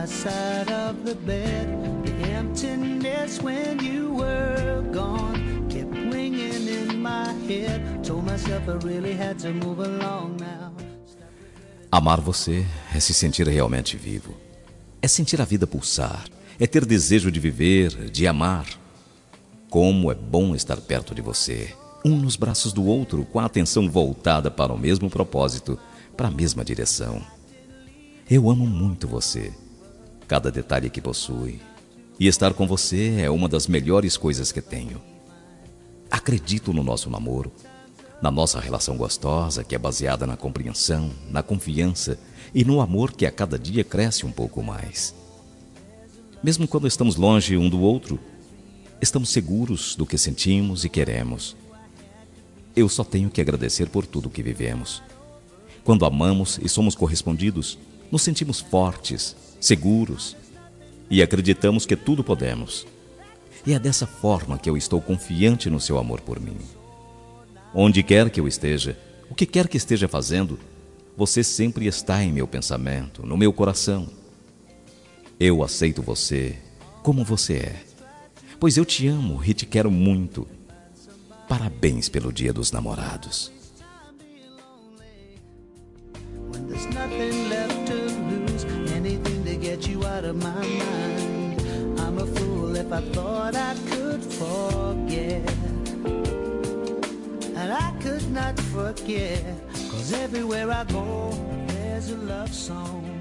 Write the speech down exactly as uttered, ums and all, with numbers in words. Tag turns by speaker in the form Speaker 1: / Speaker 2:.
Speaker 1: my side of the bed. The emptiness when you were gone kept ringing in my head. Told myself I really had to move along now.
Speaker 2: Amar você é se sentir realmente vivo. É sentir a vida pulsar. É ter desejo de viver, de amar. Como é bom estar perto de você. Um nos braços do outro, com a atenção voltada para o mesmo propósito, para a mesma direção. Eu amo muito você. Cada detalhe que possui. E estar com você é uma das melhores coisas que tenho. Acredito no nosso namoro. Na nossa relação gostosa, que é baseada na compreensão, na confiança e no amor que a cada dia cresce um pouco mais. Mesmo quando estamos longe um do outro, estamos seguros do que sentimos e queremos. Eu só tenho que agradecer por tudo que vivemos. Quando amamos e somos correspondidos, nos sentimos fortes, seguros e acreditamos que tudo podemos. E é dessa forma que eu estou confiante no seu amor por mim. Onde quer que eu esteja, o que quer que esteja fazendo, você sempre está em meu pensamento, no meu coração. Eu aceito você como você é, pois eu te amo e te quero muito. Parabéns pelo Dia dos Namorados.
Speaker 1: When there's nothing left to lose, anything to get you out of my mind. I'm a fool if I thought I could forget. And I could not forget, 'cause everywhere I go, there's a love song.